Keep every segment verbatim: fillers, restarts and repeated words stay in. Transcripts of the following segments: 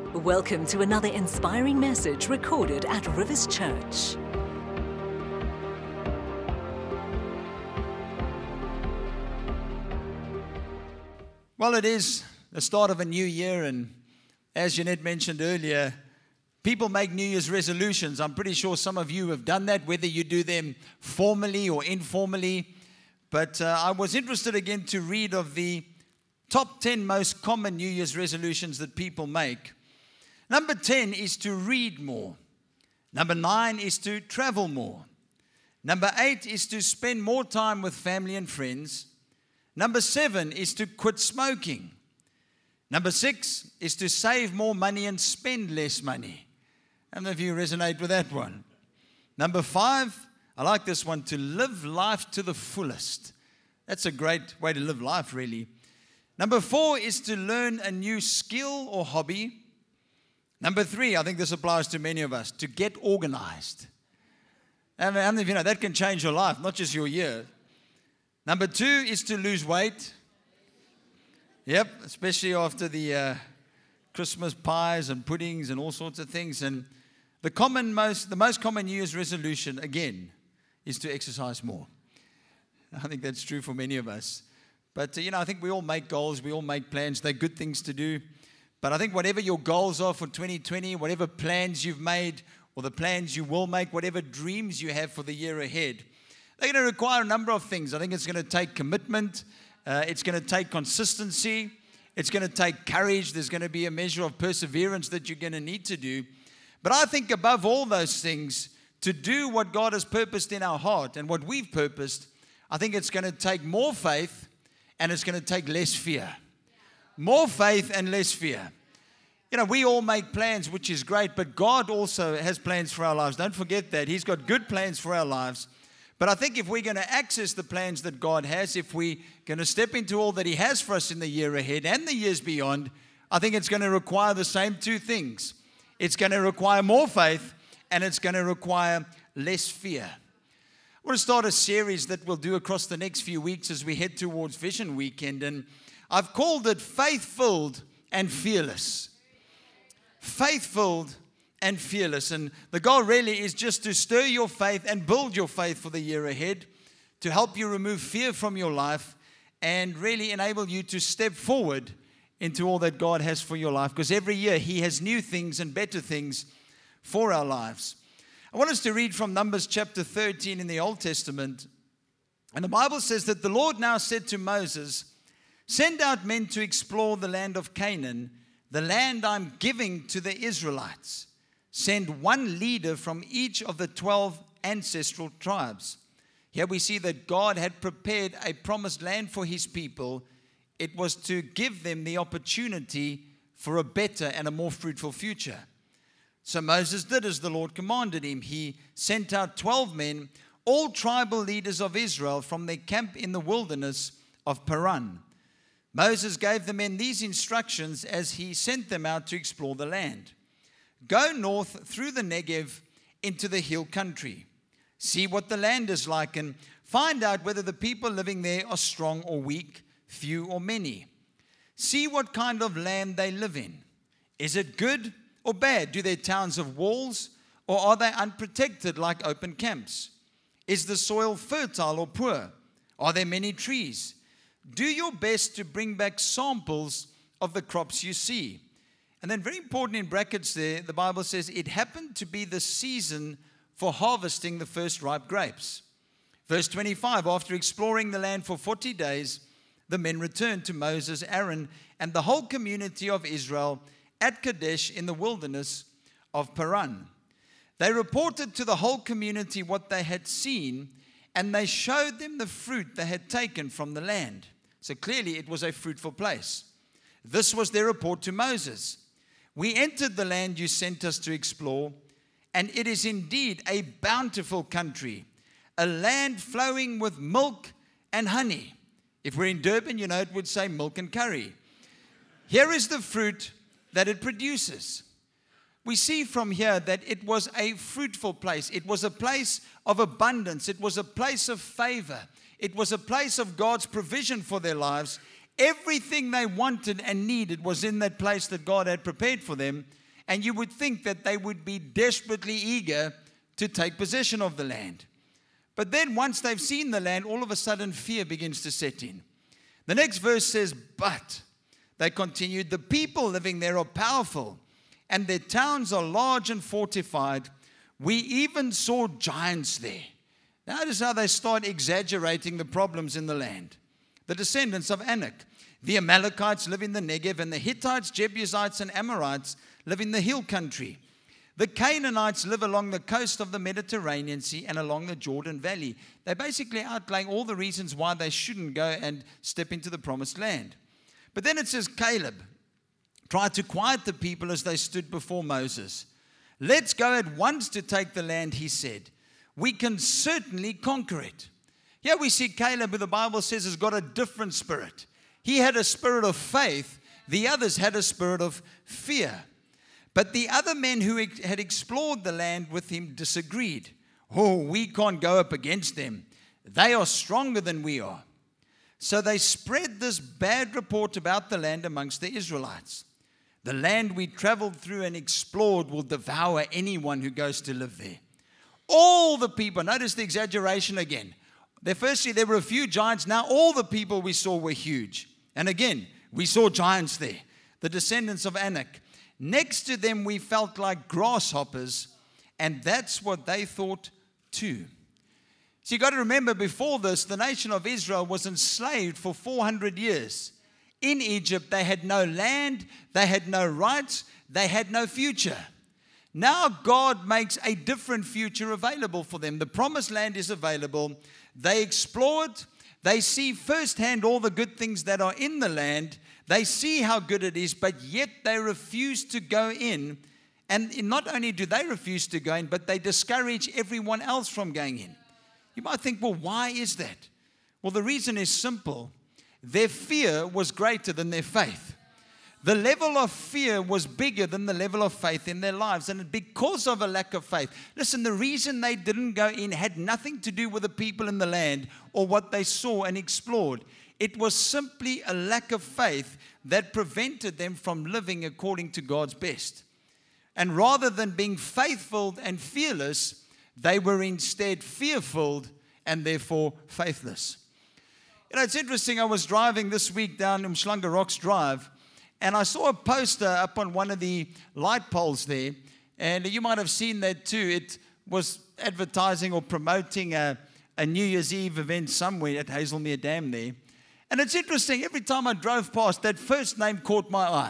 Welcome to another inspiring message recorded at Rivers Church. Well, it is the start of a new year, and as Jeanette mentioned earlier, people make New Year's resolutions. I'm pretty sure some of you have done that, whether you do them formally or informally. But uh, I was interested again to read of the top ten most common New Year's resolutions that people make. Number ten is to read more. Number nine is to travel more. Number eight is to spend more time with family and friends. Number seven is to quit smoking. Number six is to save more money and spend less money. How many of you resonate with that one? Number five, I like this one, to live life to the fullest. That's a great way to live life, really. Number four is to learn a new skill or hobby. Number three, I think this applies to many of us, to get organized. And how many of you know that can change your life, not just your year? Number two is to lose weight. Yep, especially after the uh, Christmas pies and puddings and all sorts of things. And the common most, the most common New Year's resolution, again, is to exercise more. I think that's true for many of us. But, uh, you know, I think we all make goals, we all make plans. They're good things to do. But I think whatever your goals are for twenty twenty, whatever plans you've made or the plans you will make, whatever dreams you have for the year ahead, they're going to require a number of things. I think it's going to take commitment. Uh, it's going to take consistency. It's going to take courage. There's going to be a measure of perseverance that you're going to need to do. But I think above all those things, to do what God has purposed in our heart and what we've purposed, I think it's going to take more faith and it's going to take less fear. More faith and less fear. You know, we all make plans, which is great, but God also has plans for our lives. Don't forget that. He's got good plans for our lives. But I think if we're going to access the plans that God has, if we're going to step into all that He has for us in the year ahead and the years beyond, I think it's going to require the same two things. It's going to require more faith and it's going to require less fear. I want to start a series that we'll do across the next few weeks as we head towards Vision Weekend, and I've called it Faith-Filled and Fearless. Faith-Filled and fearless. And the goal really is just to stir your faith and build your faith for the year ahead, to help you remove fear from your life and really enable you to step forward into all that God has for your life. Because every year He has new things and better things for our lives. I want us to read from Numbers chapter thirteen in the Old Testament. And the Bible says that the Lord now said to Moses, "Send out men to explore the land of Canaan, the land I'm giving to the Israelites. Send one leader from each of the twelve ancestral tribes." Here we see that God had prepared a promised land for His people. It was to give them the opportunity for a better and a more fruitful future. So Moses did as the Lord commanded him. He sent out twelve men, all tribal leaders of Israel, from their camp in the wilderness of Paran. Moses gave the men these instructions as he sent them out to explore the land. "Go north through the Negev into the hill country. See what the land is like and find out whether the people living there are strong or weak, few or many. See what kind of land they live in. Is it good or bad? Do their towns have walls, or are they unprotected like open camps? Is the soil fertile or poor? Are there many trees? Do your best to bring back samples of the crops you see." And then very important in brackets there, the Bible says, "It happened to be the season for harvesting the first ripe grapes." Verse twenty-five, after exploring the land for forty days, the men returned to Moses, Aaron, and the whole community of Israel at Kadesh in the wilderness of Paran. They reported to the whole community what they had seen, and they showed them the fruit they had taken from the land. So clearly it was a fruitful place. This was their report to Moses. "We entered the land you sent us to explore, and it is indeed a bountiful country, a land flowing with milk and honey." If we're in Durban, you know, it would say milk and curry. "Here is the fruit that it produces." We see from here that it was a fruitful place. It was a place of abundance. It was a place of favor. It was a place of God's provision for their lives. Everything they wanted and needed was in that place that God had prepared for them. And you would think that they would be desperately eager to take possession of the land. But then once they've seen the land, all of a sudden fear begins to set in. The next verse says, but they continued, the people living there are powerful, and their towns are large and fortified. We even saw giants there. Notice how they start exaggerating the problems in the land. The descendants of Anak. The Amalekites live in the Negev, and the Hittites, Jebusites, and Amorites live in the hill country. The Canaanites live along the coast of the Mediterranean Sea and along the Jordan Valley. They're basically outlaying all the reasons why they shouldn't go and step into the promised land. But then it says Caleb tried to quiet the people as they stood before Moses. Let's go at once to take the land, he said. We can certainly conquer it. Here we see Caleb, who the Bible says has got a different spirit. He had a spirit of faith. The others had a spirit of fear. But the other men who had explored the land with him disagreed. Oh, we can't go up against them. They are stronger than we are. So they spread this bad report about the land amongst the Israelites. The land we traveled through and explored will devour anyone who goes to live there. All the people, notice the exaggeration again. There, firstly, there were a few giants. Now all the people we saw were huge. And again, we saw giants there, the descendants of Anak. Next to them, we felt like grasshoppers, and that's what they thought too. So you've got to remember, before this, the nation of Israel was enslaved for four hundred years. In Egypt, they had no land, they had no rights, they had no future. Now God makes a different future available for them. The promised land is available. They explore it. They see firsthand all the good things that are in the land. They see how good it is, but yet they refuse to go in. And not only do they refuse to go in, but they discourage everyone else from going in. You might think, well, why is that? Well, the reason is simple. Their fear was greater than their faith. The level of fear was bigger than the level of faith in their lives. And because of a lack of faith, listen, the reason they didn't go in had nothing to do with the people in the land or what they saw and explored. It was simply a lack of faith that prevented them from living according to God's best. And rather than being faithful and fearless, they were instead fearful and therefore faithless. You know, it's interesting. I was driving this week down Umhlanga Rocks Drive, and I saw a poster up on one of the light poles there. And you might have seen that too. It was advertising or promoting a, a New Year's Eve event somewhere at Hazelmere Dam there. And it's interesting, every time I drove past, that first name caught my eye.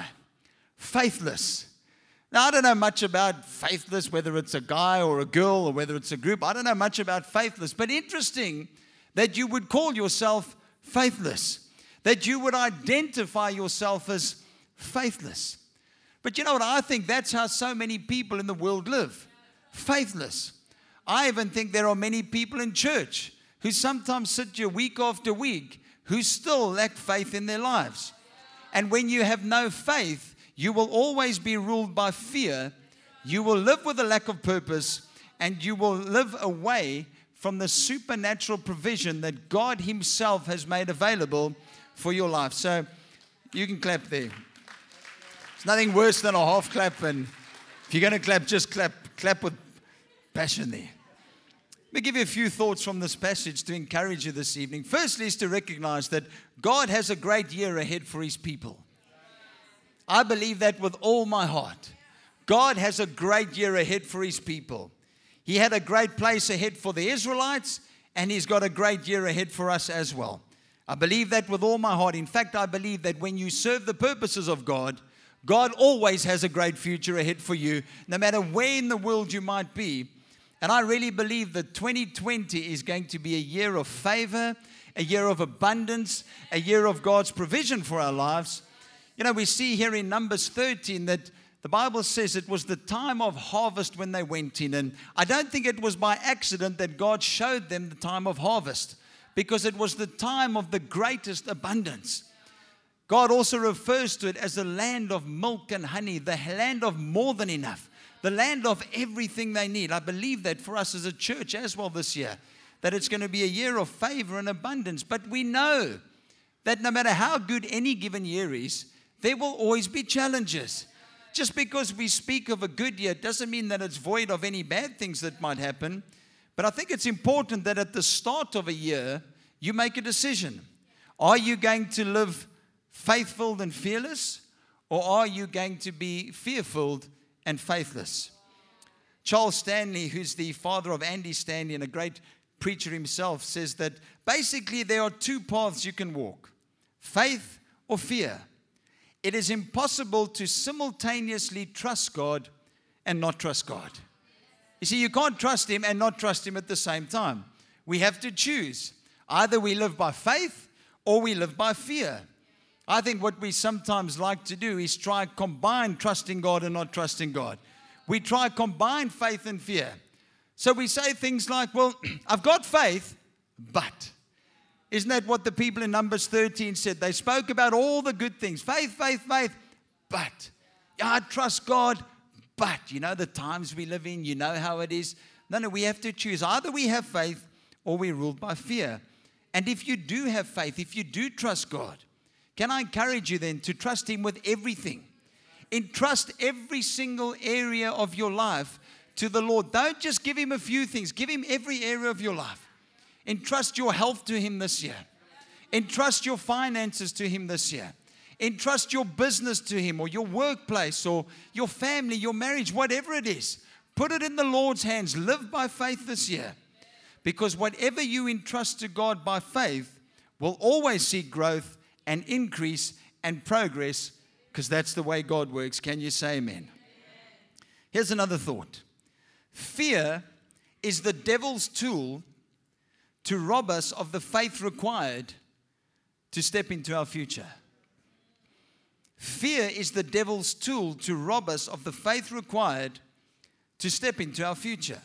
Faithless. Now, I don't know much about faithless, whether it's a guy or a girl or whether it's a group. I don't know much about faithless. But interesting that you would call yourself faithless. That you would identify yourself as faithless. But you know what? I think that's how so many people in the world live. Faithless. I even think there are many people in church who sometimes sit here week after week who still lack faith in their lives. And when you have no faith, you will always be ruled by fear. You will live with a lack of purpose, and you will live away from the supernatural provision that God Himself has made available for your life. So you can clap there. It's nothing worse than a half clap, and if you're going to clap, just clap, clap with passion there. Let me give you a few thoughts from this passage to encourage you this evening. Firstly is to recognize that God has a great year ahead for His people. I believe that with all my heart. God has a great year ahead for His people. He had a great place ahead for the Israelites, and He's got a great year ahead for us as well. I believe that with all my heart. In fact, I believe that when you serve the purposes of God, God always has a great future ahead for you, no matter where in the world you might be. And I really believe that twenty twenty is going to be a year of favor, a year of abundance, a year of God's provision for our lives. You know, we see here in Numbers thirteen that the Bible says it was the time of harvest when they went in. And I don't think it was by accident that God showed them the time of harvest, because it was the time of the greatest abundance. God also refers to it as the land of milk and honey, the land of more than enough, the land of everything they need. I believe that for us as a church as well this year, that it's going to be a year of favor and abundance. But we know that no matter how good any given year is, there will always be challenges. Just because we speak of a good year doesn't mean that it's void of any bad things that might happen. But I think it's important that at the start of a year, you make a decision. Are you going to live faithful and fearless, or are you going to be fearful and faithless? Charles Stanley, who's the father of Andy Stanley and a great preacher himself, says that basically there are two paths you can walk: faith or fear. It is impossible to simultaneously trust God and not trust God. You see, you can't trust Him and not trust Him at the same time. We have to choose. Either we live by faith or we live by fear. I think what we sometimes like to do is try to combine trusting God and not trusting God. We try to combine faith and fear. So we say things like, well, I've got faith, but... Isn't that what the people in Numbers thirteen said? They spoke about all the good things. Faith, faith, faith, but. Yeah, I trust God, but. You know the times we live in, you know how it is. No, no, we have to choose. Either we have faith or we're ruled by fear. And if you do have faith, if you do trust God, can I encourage you then to trust Him with everything? Entrust every single area of your life to the Lord. Don't just give Him a few things. Give Him every area of your life. Entrust your health to Him this year. Entrust your finances to Him this year. Entrust your business to Him, or your workplace, or your family, your marriage, whatever it is. Put it in the Lord's hands. Live by faith this year. Because whatever you entrust to God by faith will always see growth and increase and progress, because that's the way God works. Can you say amen? Here's another thought. Fear is the devil's tool to rob us of the faith required to step into our future. Fear is the devil's tool to rob us of the faith required to step into our future.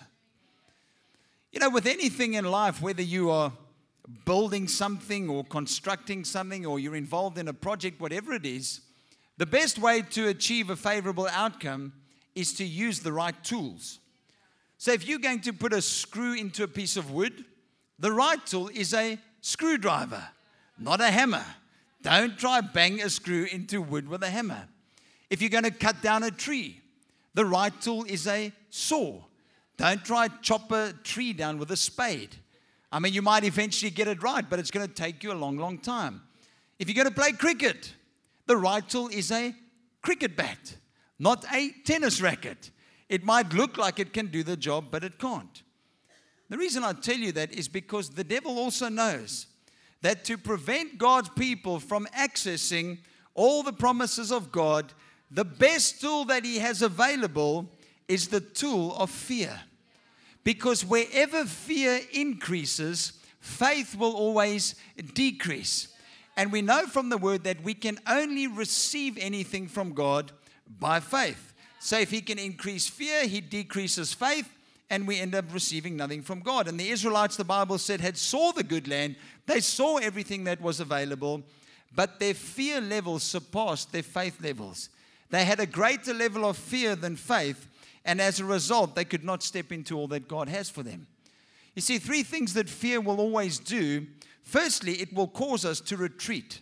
You know, with anything in life, whether you are building something or constructing something, or you're involved in a project, whatever it is, the best way to achieve a favorable outcome is to use the right tools. So if you're going to put a screw into a piece of wood, the right tool is a screwdriver, not a hammer. Don't try bang a screw into wood with a hammer. If you're going to cut down a tree, the right tool is a saw. Don't try chop a tree down with a spade. I mean, you might eventually get it right, but it's going to take you a long, long time. If you're going to play cricket, the right tool is a cricket bat, not a tennis racket. It might look like it can do the job, but it can't. The reason I tell you that is because the devil also knows that to prevent God's people from accessing all the promises of God, the best tool that he has available is the tool of fear. Because wherever fear increases, faith will always decrease. And we know from the word that we can only receive anything from God by faith. So if he can increase fear, he decreases faith, and we end up receiving nothing from God. And the Israelites, the Bible said, had saw the good land. They saw everything that was available, but their fear levels surpassed their faith levels. They had a greater level of fear than faith, and as a result, they could not step into all that God has for them. You see, three things that fear will always do. Firstly, it will cause us to retreat.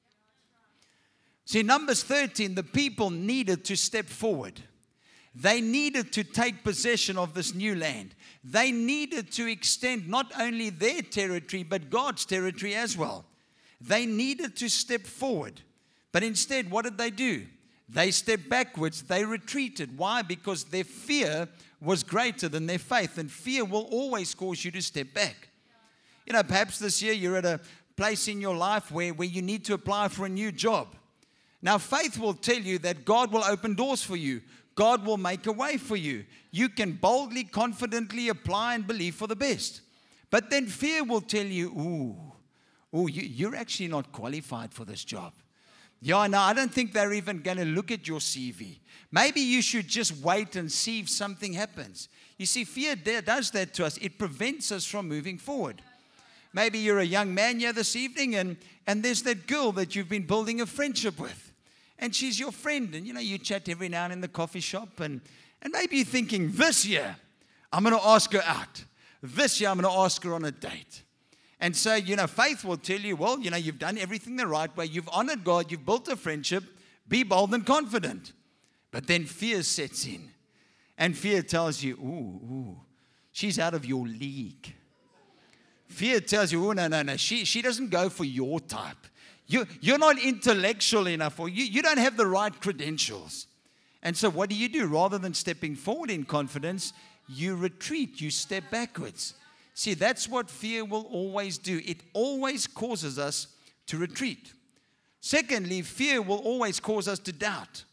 See, in Numbers thirteen, the people needed to step forward. They needed to take possession of this new land. They needed to extend not only their territory, but God's territory as well. They needed to step forward. But instead, what did they do? They stepped backwards. They retreated. Why? Because their fear was greater than their faith. And fear will always cause you to step back. You know, perhaps this year you're at a place in your life where, where you need to apply for a new job. Now, faith will tell you that God will open doors for you. God will make a way for you. You can boldly, confidently apply and believe for the best. But then fear will tell you, ooh, ooh, you, you're actually not qualified for this job. Yeah, no, I don't think they're even going to look at your C V. Maybe you should just wait and see if something happens. You see, fear does that to us. It prevents us from moving forward. Maybe you're a young man here this evening, and, and there's that girl that you've been building a friendship with. And she's your friend, and you know, you chat every now and then in the coffee shop, and, and maybe you're thinking, this year, I'm going to ask her out. This year, I'm going to ask her on a date. And so, you know, faith will tell you, well, you know, you've done everything the right way. You've honored God. You've built a friendship. Be bold and confident. But then fear sets in. And fear tells you, ooh, ooh, she's out of your league. Fear tells you, oh, no, no, no, she, she doesn't go for your type. You, you're not intellectual enough, or you, you don't have the right credentials. And so what do you do? Rather than stepping forward in confidence, you retreat, you step backwards. See, that's what fear will always do. It always causes us to retreat. Secondly, fear will always cause us to doubt.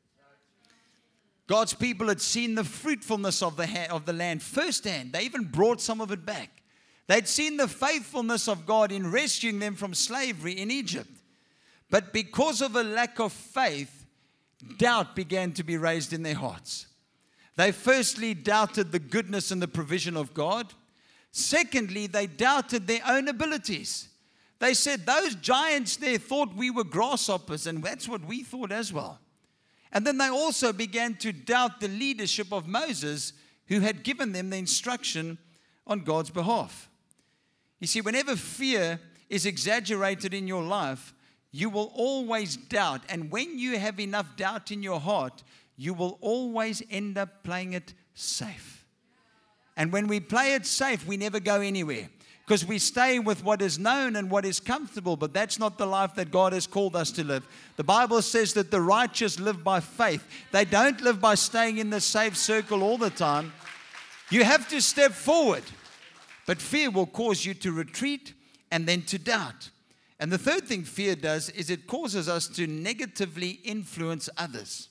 God's people had seen the fruitfulness of the, ha- of the land firsthand. They even brought some of it back. They'd seen the faithfulness of God in rescuing them from slavery in Egypt. But because of a lack of faith, doubt began to be raised in their hearts. They firstly doubted the goodness and the provision of God. Secondly, they doubted their own abilities. They said, those giants there thought we were grasshoppers, and that's what we thought as well. And then they also began to doubt the leadership of Moses, who had given them the instruction on God's behalf. You see, whenever fear is exaggerated in your life, you will always doubt. And when you have enough doubt in your heart, you will always end up playing it safe. And when we play it safe, we never go anywhere, because we stay with what is known and what is comfortable. But that's not the life that God has called us to live. The Bible says that the righteous live by faith. They don't live by staying in the safe circle all the time. You have to step forward. But fear will cause you to retreat and then to doubt. And the third thing fear does is it causes us to negatively influence others.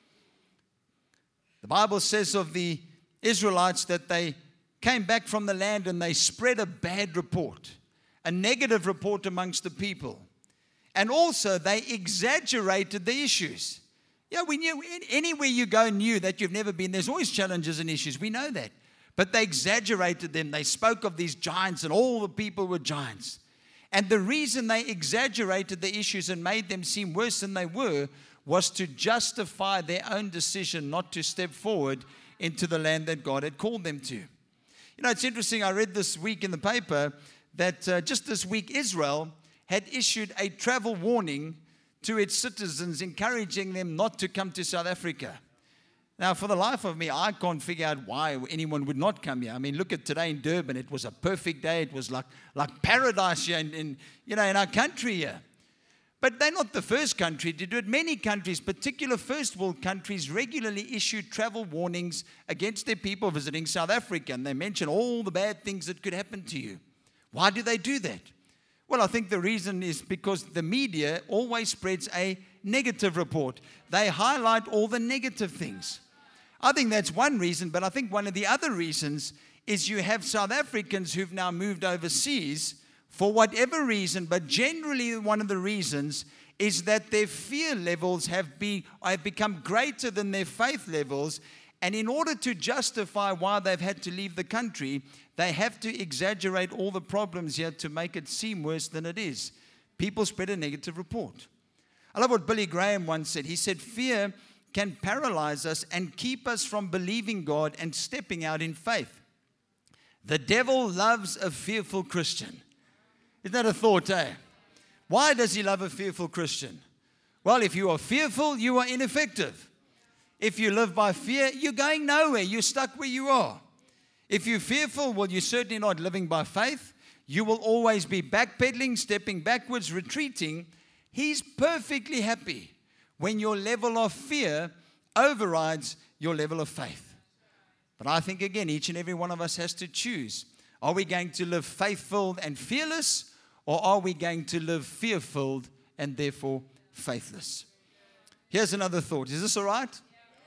The Bible says of the Israelites that they came back from the land and they spread a bad report, a negative report amongst the people. And also they exaggerated the issues. Yeah, we knew anywhere you go new that you've never been, there's always challenges and issues. We know that. But they exaggerated them. They spoke of these giants and all the people were giants. And the reason they exaggerated the issues and made them seem worse than they were was to justify their own decision not to step forward into the land that God had called them to. You know, it's interesting. I read this week in the paper that uh, just this week Israel had issued a travel warning to its citizens, encouraging them not to come to South Africa. Now, for the life of me, I can't figure out why anyone would not come here. I mean, look at today in Durban. It was a perfect day. It was like, like paradise here in, in, you know, in our country here. But they're not the first country to do it. Many countries, particular first world countries, regularly issue travel warnings against their people visiting South Africa. And they mention all the bad things that could happen to you. Why do they do that? Well, I think the reason is because the media always spreads a negative report. They highlight all the negative things. I think that's one reason, but I think one of the other reasons is you have South Africans who've now moved overseas for whatever reason, but generally one of the reasons is that their fear levels have, be, have become greater than their faith levels, and in order to justify why they've had to leave the country, they have to exaggerate all the problems here to make it seem worse than it is. People spread a negative report. I love what Billy Graham once said. He said, fear can paralyze us and keep us from believing God and stepping out in faith. The devil loves a fearful Christian. Isn't that a thought, eh? Why does he love a fearful Christian? Well, if you are fearful, you are ineffective. If you live by fear, you're going nowhere. You're stuck where you are. If you're fearful, well, you're certainly not living by faith. You will always be backpedaling, stepping backwards, retreating. He's perfectly happy when your level of fear overrides your level of faith. But I think, again, each and every one of us has to choose. Are we going to live faith-filled and fearless, or are we going to live fear-filled and therefore faithless? Here's another thought. Is this all right?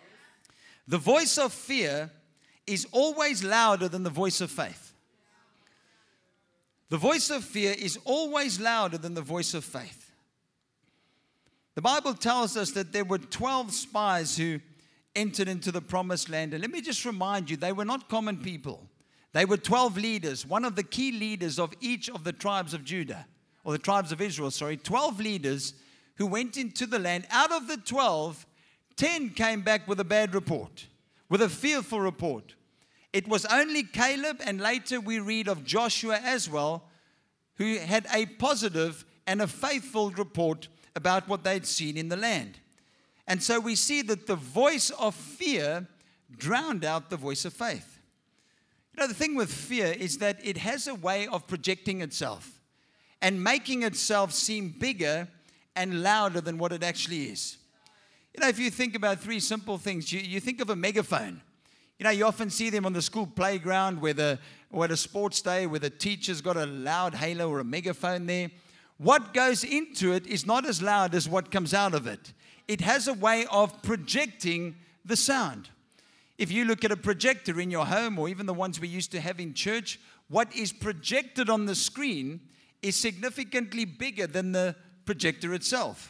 The voice of fear is always louder than the voice of faith. The voice of fear is always louder than the voice of faith. The Bible tells us that there were twelve spies who entered into the promised land. And let me just remind you, they were not common people. They were twelve leaders, one of the key leaders of each of the tribes of Judah, or the tribes of Israel, sorry, twelve leaders who went into the land. Out of the twelve, ten came back with a bad report, with a fearful report. It was only Caleb, and later we read of Joshua as well, who had a positive and a faithful report about what they'd seen in the land. And so we see that the voice of fear drowned out the voice of faith. You know, the thing with fear is that it has a way of projecting itself and making itself seem bigger and louder than what it actually is. You know, if you think about three simple things, you, you think of a megaphone. You know, you often see them on the school playground where the, or at a sports day where the teacher's got a loud halo or a megaphone there. What goes into it is not as loud as what comes out of it. It has a way of projecting the sound. If you look at a projector in your home or even the ones we used to have in church, what is projected on the screen is significantly bigger than the projector itself.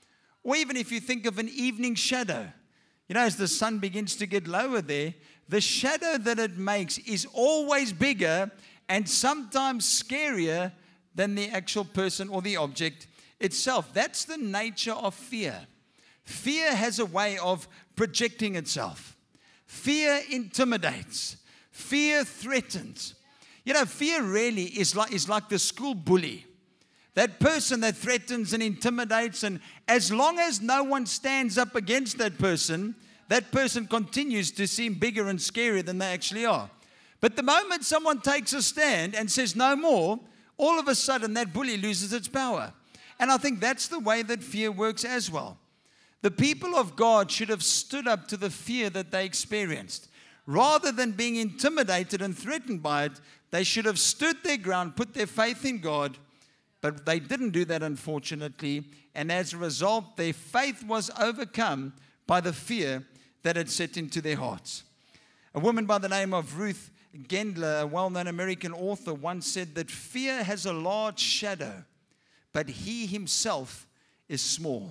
Or even if you think of an evening shadow, you know, as the sun begins to get lower there, the shadow that it makes is always bigger and sometimes scarier than the actual person or the object itself. That's the nature of fear. Fear has a way of projecting itself. Fear intimidates. Fear threatens. You know, fear really is like, is like the school bully. That person that threatens and intimidates, and as long as no one stands up against that person, that person continues to seem bigger and scarier than they actually are. But the moment someone takes a stand and says no more, all of a sudden that bully loses its power. And I think that's the way that fear works as well. The people of God should have stood up to the fear that they experienced. Rather than being intimidated and threatened by it, they should have stood their ground, put their faith in God. But they didn't do that, unfortunately, and as a result, their faith was overcome by the fear that had set into their hearts. A woman by the name of Ruth Gendler, a well-known American author, once said that fear has a large shadow, but he himself is small.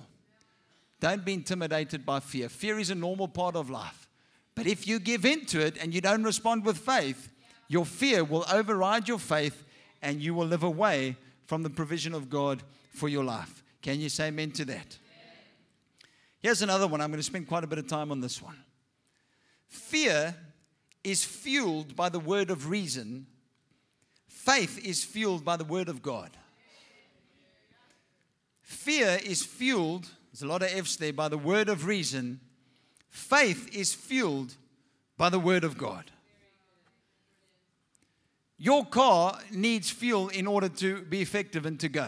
Don't be intimidated by fear. Fear is a normal part of life. But if you give in to it and you don't respond with faith, your fear will override your faith and you will live away from the provision of God for your life. Can you say amen to that? Here's another one. I'm going to spend quite a bit of time on this one. Fear is fueled by the word of reason. Faith is fueled by the word of God. Fear is fueled, there's a lot of F's there, by the word of reason. Faith is fueled by the word of God. Your car needs fuel in order to be effective and to go.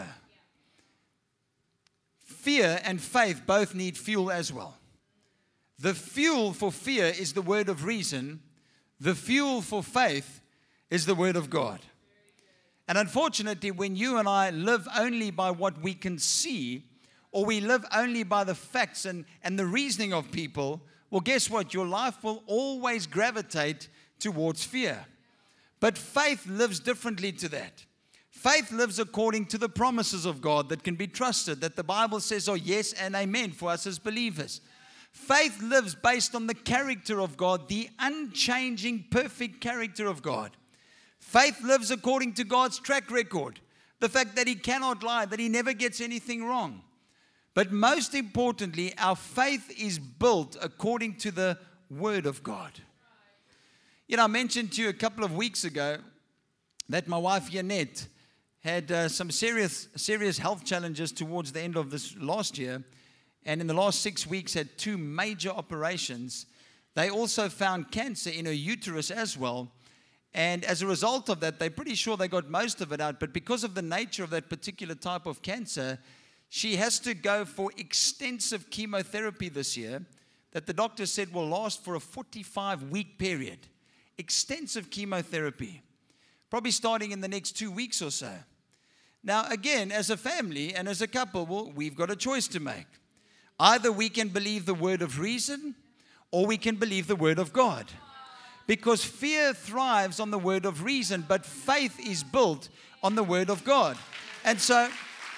Fear and faith both need fuel as well. The fuel for fear is the word of reason. The fuel for faith is the word of God. And unfortunately, when you and I live only by what we can see, or we live only by the facts and, and the reasoning of people, well, guess what? Your life will always gravitate towards fear. But faith lives differently to that. Faith lives according to the promises of God that can be trusted, that the Bible says are yes and amen for us as believers. Faith lives based on the character of God, the unchanging, perfect character of God. Faith lives according to God's track record, the fact that He cannot lie, that He never gets anything wrong. But most importantly, our faith is built according to the Word of God. You know, I mentioned to you a couple of weeks ago that my wife, Yanette, had uh, some serious, serious health challenges towards the end of this last year. And in the last six weeks had two major operations. They also found cancer in her uterus as well. And as a result of that, they're pretty sure they got most of it out. But because of the nature of that particular type of cancer, she has to go for extensive chemotherapy this year that the doctor said will last for a forty-five week period. Extensive chemotherapy, probably starting in the next two weeks or so. Now, again, as a family and as a couple, well, we've got a choice to make. Either we can believe the word of reason or we can believe the word of God. Because fear thrives on the word of reason, but faith is built on the word of God. And so,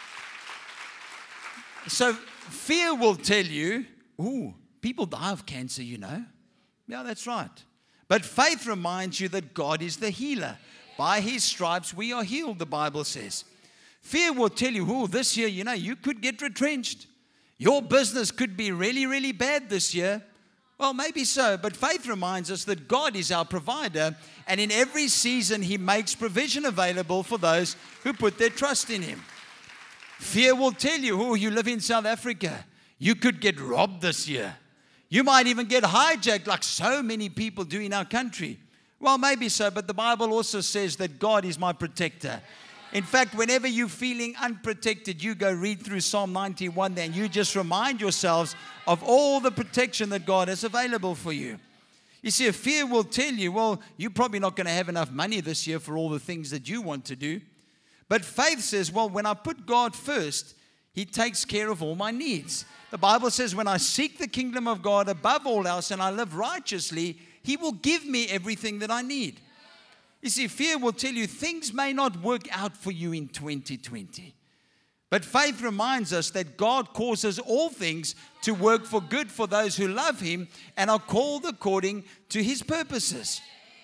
so fear will tell you, ooh, people die of cancer, you know. Yeah, that's right. But faith reminds you that God is the healer. By His stripes we are healed, the Bible says. Fear will tell you, oh, this year, you know, you could get retrenched. Your business could be really, really bad this year. Well, maybe so, but faith reminds us that God is our provider, and in every season He makes provision available for those who put their trust in Him. Fear will tell you, oh, you live in South Africa, you could get robbed this year. You might even get hijacked like so many people do in our country. Well, maybe so, but the Bible also says that God is my protector. In fact, whenever you're feeling unprotected, you go read through Psalm ninety-one there, and you just remind yourselves of all the protection that God has available for you. You see, if fear will tell you, well, you're probably not going to have enough money this year for all the things that you want to do. But faith says, well, when I put God first, He takes care of all my needs. The Bible says, when I seek the kingdom of God above all else and I live righteously, He will give me everything that I need. You see, fear will tell you things may not work out for you in twenty twenty. But faith reminds us that God causes all things to work for good for those who love Him and are called according to His purposes.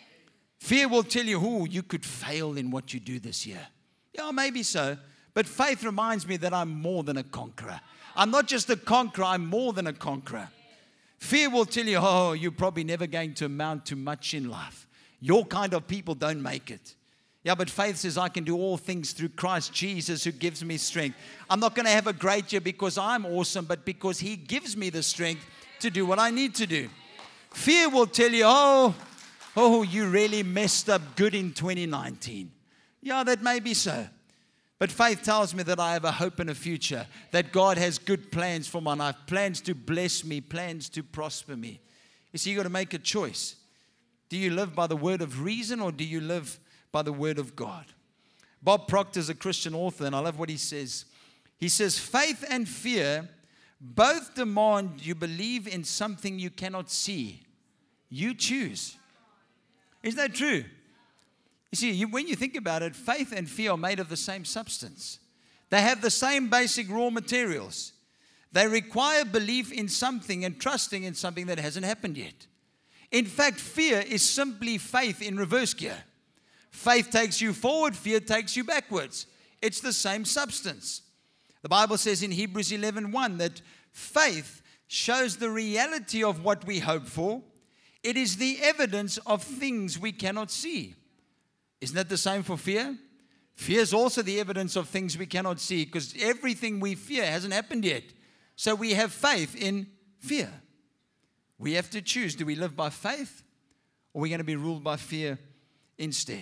Fear will tell you, oh, you could fail in what you do this year. Yeah, maybe so. But faith reminds me that I'm more than a conqueror. I'm not just a conqueror, I'm more than a conqueror. Fear will tell you, oh, you're probably never going to amount to much in life. Your kind of people don't make it. Yeah, but faith says I can do all things through Christ Jesus who gives me strength. I'm not going to have a great year because I'm awesome, but because He gives me the strength to do what I need to do. Fear will tell you, oh, oh, you really messed up good in twenty nineteen. Yeah, that may be so. But faith tells me that I have a hope and a future, that God has good plans for my life, plans to bless me, plans to prosper me. You see, you've got to make a choice. Do you live by the word of reason or do you live by the word of God? Bob Proctor is a Christian author, and I love what he says. He says, faith and fear both demand you believe in something you cannot see. You choose. Isn't that true? You see, you, when you think about it, faith and fear are made of the same substance. They have the same basic raw materials. They require belief in something and trusting in something that hasn't happened yet. In fact, fear is simply faith in reverse gear. Faith takes you forward, fear takes you backwards. It's the same substance. The Bible says in Hebrews eleven one that faith shows the reality of what we hope for. It is the evidence of things we cannot see. Isn't that the same for fear? Fear is also the evidence of things we cannot see because everything we fear hasn't happened yet. So we have faith in fear. We have to choose. Do we live by faith or are we going to be ruled by fear instead?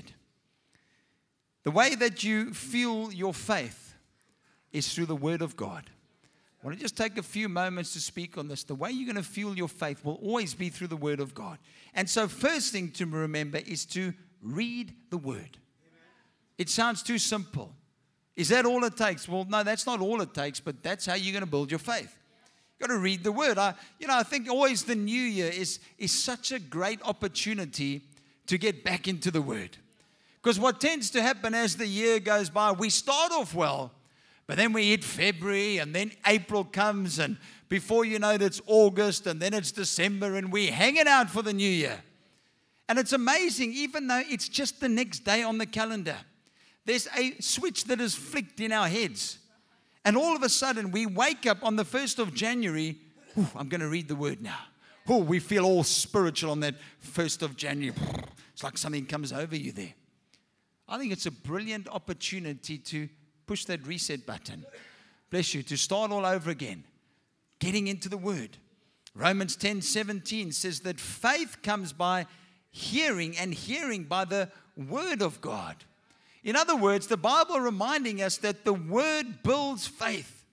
The way that you fuel your faith is through the Word of God. I want to just take a few moments to speak on this. The way you're going to fuel your faith will always be through the Word of God. And so first thing to remember is to read the Word. It sounds too simple. Is that all it takes? Well, no, that's not all it takes, but that's how you're going to build your faith. You've got to read the Word. I, you know, I think always the new year is, is such a great opportunity to get back into the Word. Because what tends to happen as the year goes by, we start off well, but then we hit February and then April comes and before you know it, it's August and then it's December and we're hanging out for the new year. And it's amazing, even though it's just the next day on the calendar, there's a switch that is flicked in our heads. And all of a sudden, we wake up on the first of January, I'm going to read the Word now. Oh, we feel all spiritual on that first of January. It's like something comes over you there. I think it's a brilliant opportunity to push that reset button. Bless you, to start all over again. Getting into the Word. Romans ten seventeen says that faith comes by hearing and hearing by the Word of God. In other words, the Bible reminding us that the Word builds faith.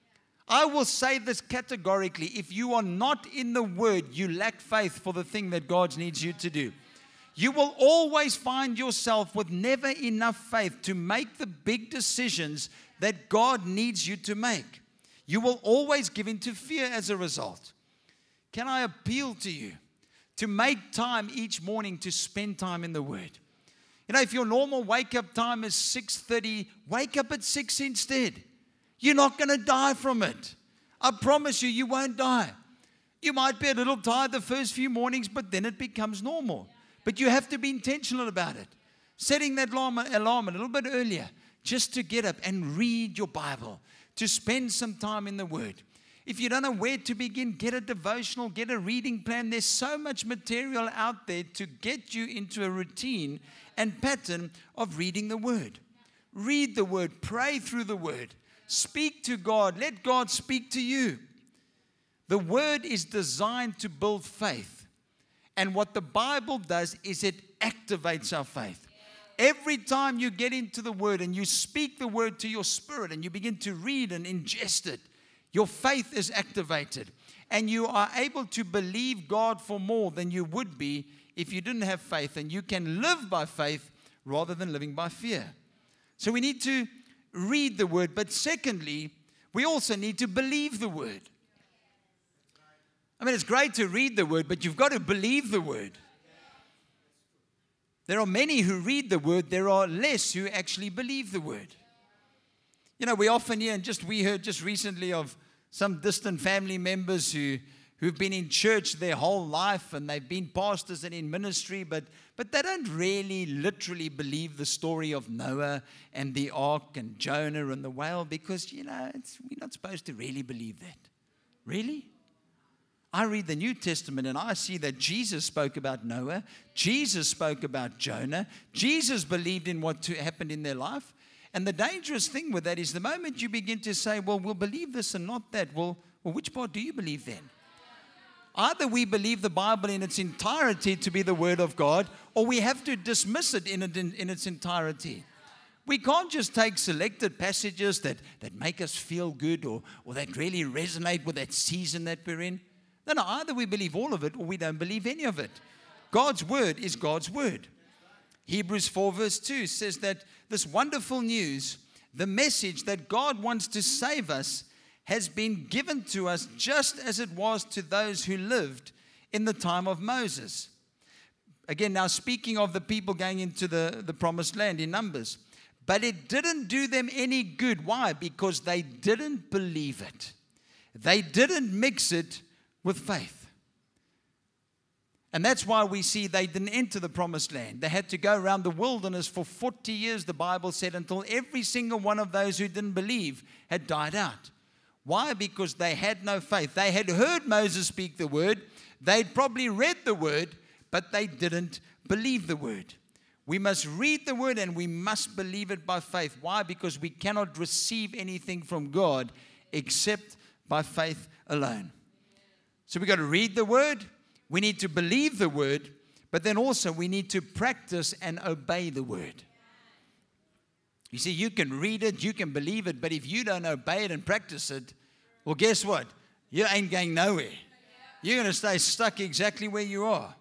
I will say this categorically. If you are not in the Word, you lack faith for the thing that God needs you to do. You will always find yourself with never enough faith to make the big decisions that God needs you to make. You will always give in to fear as a result. Can I appeal to you to make time each morning to spend time in the Word? You know, if your normal wake-up time is six thirty, wake up at six instead. You're not going to die from it. I promise you, you won't die. You might be a little tired the first few mornings, but then it becomes normal. But you have to be intentional about it. Setting that alarm, alarm a little bit earlier just to get up and read your Bible, to spend some time in the Word. If you don't know where to begin, get a devotional, get a reading plan. There's so much material out there to get you into a routine and pattern of reading the Word. Read the Word, pray through the Word, speak to God, let God speak to you. The Word is designed to build faith. And what the Bible does is it activates our faith. Every time you get into the Word and you speak the Word to your spirit and you begin to read and ingest it, your faith is activated. And you are able to believe God for more than you would be if you didn't have faith. And you can live by faith rather than living by fear. So we need to read the Word. But secondly, we also need to believe the Word. I mean, it's great to read the Word, but you've got to believe the Word. There are many who read the Word. There are less who actually believe the Word. You know, we often hear, and just we heard just recently of some distant family members who, who've been in church their whole life, and they've been pastors and in ministry, but, but they don't really literally believe the story of Noah and the ark and Jonah and the whale, because, you know, it's, we're not supposed to really believe that. Really? I read the New Testament and I see that Jesus spoke about Noah. Jesus spoke about Jonah. Jesus believed in what to, happened in their life. And the dangerous thing with that is the moment you begin to say, well, we'll believe this and not that. Well, well, which part do you believe then? Either we believe the Bible in its entirety to be the Word of God, or we have to dismiss it in, in, in its entirety. We can't just take selected passages that, that make us feel good or, or that really resonate with that season that we're in. No, no, either we believe all of it or we don't believe any of it. God's Word is God's Word. Hebrews four verse two says that this wonderful news, the message that God wants to save us, has been given to us just as it was to those who lived in the time of Moses. Again, now speaking of the people going into the, the promised land in Numbers. But it didn't do them any good. Why? Because they didn't believe it. They didn't mix it with faith. And that's why we see they didn't enter the promised land. They had to go around the wilderness for forty years, the Bible said, until every single one of those who didn't believe had died out. Why? Because they had no faith. They had heard Moses speak the word. They'd probably read the word, but they didn't believe the word. We must read the word and we must believe it by faith. Why? Because we cannot receive anything from God except by faith alone. So we've got to read the word, we need to believe the word, but then also we need to practice and obey the word. You see, you can read it, you can believe it, but if you don't obey it and practice it, well, guess what? You ain't going nowhere. You're going to stay stuck exactly where you are.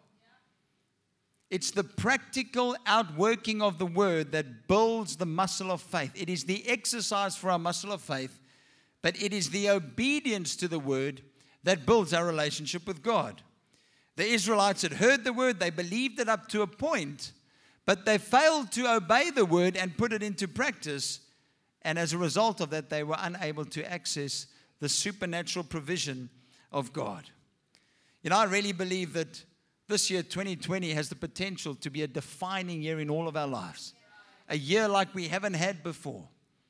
It's the practical outworking of the word that builds the muscle of faith. It is the exercise for our muscle of faith, but it is the obedience to the word that builds our relationship with God. The Israelites had heard the word, they believed it up to a point, but they failed to obey the word and put it into practice. And as a result of that, they were unable to access the supernatural provision of God. You know, I really believe that this year, twenty twenty, has the potential to be a defining year in all of our lives. A year like we haven't had before.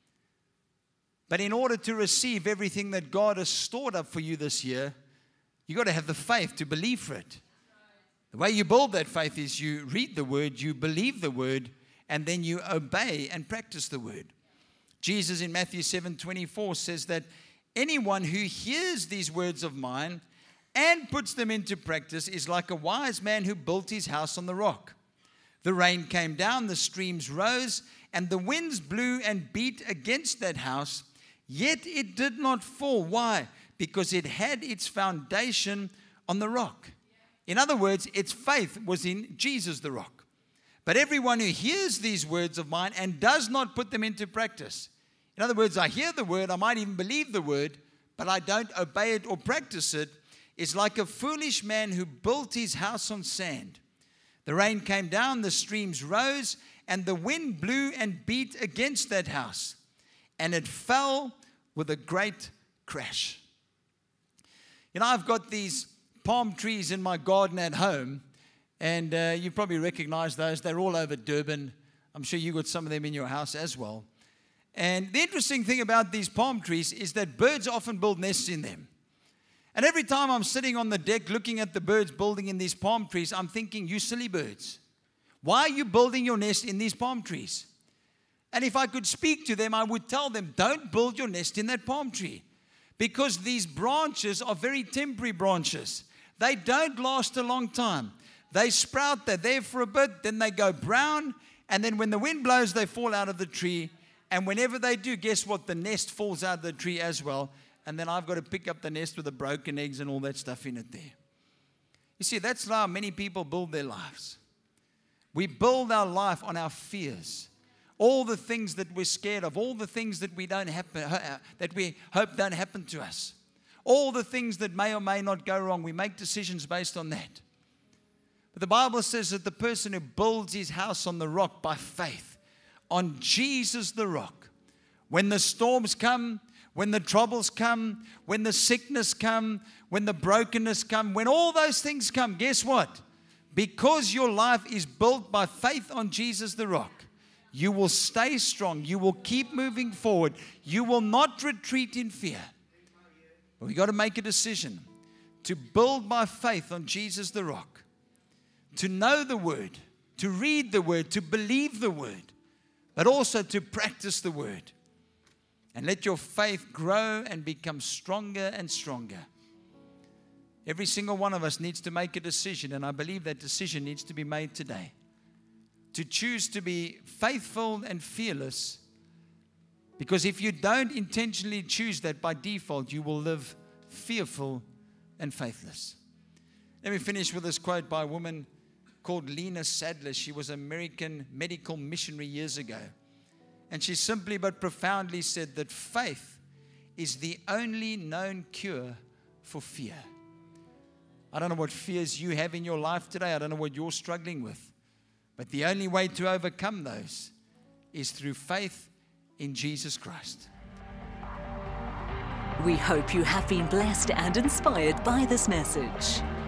But in order to receive everything that God has stored up for you this year, you've got to have the faith to believe for it. The way you build that faith is you read the word, you believe the word, and then you obey and practice the word. Jesus in Matthew seven twenty-four says that anyone who hears these words of mine and puts them into practice is like a wise man who built his house on the rock. The rain came down, the streams rose, and the winds blew and beat against that house, yet it did not fall. Why? Because it had its foundation on the rock. In other words, its faith was in Jesus the rock. But everyone who hears these words of mine and does not put them into practice. In other words, I hear the word, I might even believe the word, but I don't obey it or practice it, is like a foolish man who built his house on sand. The rain came down, the streams rose, and the wind blew and beat against that house, and it fell with a great crash. You know, I've got these palm trees in my garden at home, and uh, you probably recognize those. They're all over Durban. I'm sure you got some of them in your house as well. And the interesting thing about these palm trees is that birds often build nests in them. And every time I'm sitting on the deck looking at the birds building in these palm trees, I'm thinking, you silly birds, why are you building your nest in these palm trees? And if I could speak to them, I would tell them, don't build your nest in that palm tree. Because these branches are very temporary branches. They don't last a long time. They sprout, they're there for a bit, then they go brown, and then when the wind blows, they fall out of the tree. And whenever they do, guess what? The nest falls out of the tree as well. And then I've got to pick up the nest with the broken eggs and all that stuff in it there. You see, that's how many people build their lives. We build our life on our fears. All the things that we're scared of, all the things that we don't happen, that we hope don't happen to us. All the things that may or may not go wrong, we make decisions based on that. But the Bible says that the person who builds his house on the rock by faith, on Jesus the rock, when the storms come, when the troubles come, when the sickness come, when the brokenness come, when all those things come, guess what? Because your life is built by faith on Jesus the rock, you will stay strong. You will keep moving forward. You will not retreat in fear. But we've got to make a decision to build by faith on Jesus the rock, to know the word, to read the word, to believe the word, but also to practice the word. And let your faith grow and become stronger and stronger. Every single one of us needs to make a decision, and I believe that decision needs to be made today. To choose to be faithful and fearless, because if you don't intentionally choose that by default, you will live fearful and faithless. Let me finish with this quote by a woman called Lena Sadler. She was an American medical missionary years ago. And she simply but profoundly said that faith is the only known cure for fear. I don't know what fears you have in your life today. I don't know what you're struggling with. But the only way to overcome those is through faith in Jesus Christ. We hope you have been blessed and inspired by this message.